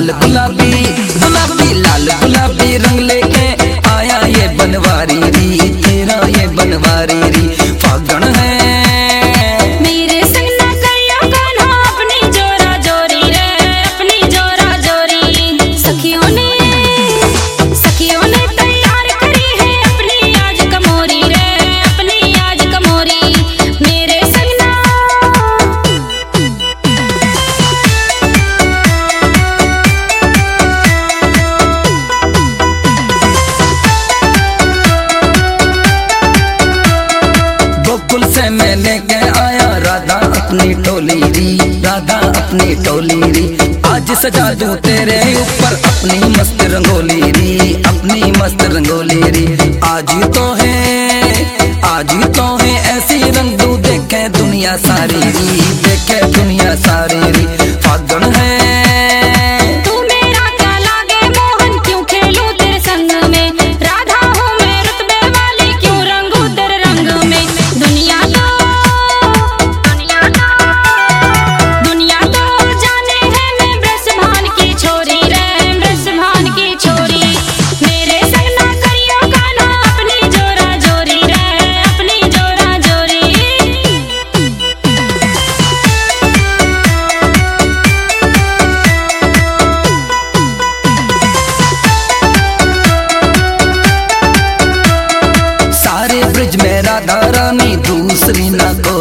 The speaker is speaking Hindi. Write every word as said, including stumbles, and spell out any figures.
लाल गुलाबी गुलाबी लाल गुलाबी रंग लेके आया ये बनवारी री, तेरा ये बनवारी री फागण है। मेरे संग ना करिया कान्हा अपनी जोरा जोरी रे, अपनी जोरा जोरी। सखियों ने सखियों ने तैयार करी है अपनी आज कमोरी रे, अपनी आज कमोरी। मेरे संग ना गोकुल से मैं लेके आया राधा अपनी टोली री, राधा अपनी टोली री। आज सजा दूं तेरे ऊपर अपनी मस्त रंगोली री, अपनी मस्त रंगोली री। आज तो है आज तो है ऐसी रंग दूं देखे दुनिया सारी री, देखे दुनिया सारी री फागण है। तू मेरा क्या लागे मोहन, क्यों खेलूं तेरे संग में। राधा हूँ मैं रुतबे वाली, क्यों रंगूं तेरे रंग में। दुनिया तो दुनिया तो दुनिया तो जाने है मैं ब्रजभान की छोरी रे, ब्रजभान की छोरी। मेरे संग ना करियो कान्हा अपनी जोरा जोरी रे, अपनी जोरा जोरी। सारे ब्रिज में राधा रानी दूसरी ना को